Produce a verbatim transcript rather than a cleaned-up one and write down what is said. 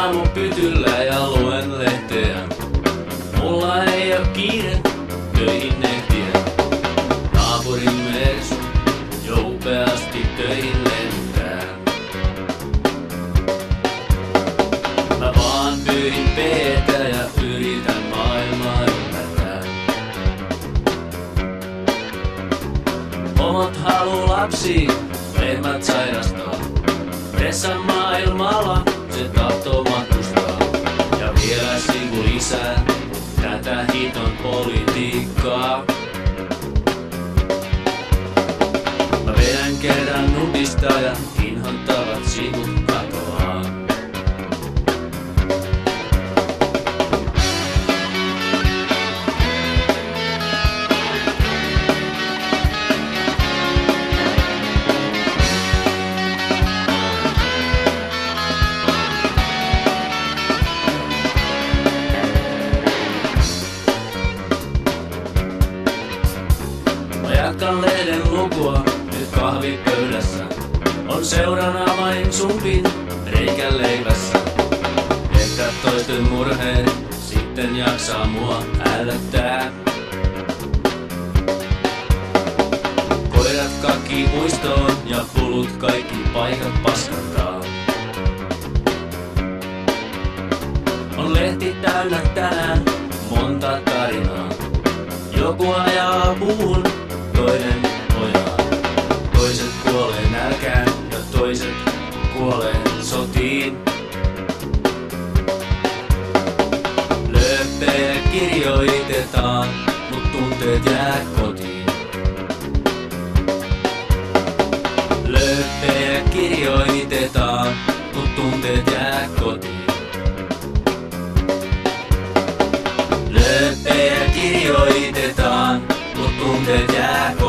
aamupytyllä ja luen lehteä. Mulla ei oo kiire töihin ehtiä. Naapurin mersu jo upeasti töihin lentää. Mä vaan pyhin peetä ja yritän maailmaa ymmärtää. Pomot haluu lapsiin, lehmät sairastaa. Pressan maailmalla se tahtoo matkustaa. Ja vielä sivu lisää tätä hiton politiikkaa. Mä vedän kerran nutista ja inhottavat sivut katoaa. Jatkan lehden lukua nyt kahvipöydässä. On seurana vain sumpin reikän leivässä. Ehkä toisten murheet sitten jaksaa mua ällöttää. Koirat kakkii muistoon ja pulut kaikki paikat paskattaa. On lehti täynnä tänään monta tarinaa. Joku ajaa puuhun, toinen ojaa. Toiset kuolee nälkään ja toiset kuolee sotiin. Lööppejä kirjoitetaan, mut tunteet jää kotiin. Lööppejä kirjoitetaan, mut tunteet jää kotiin. Lööppejä kirjoitetaan, mut tunteet jää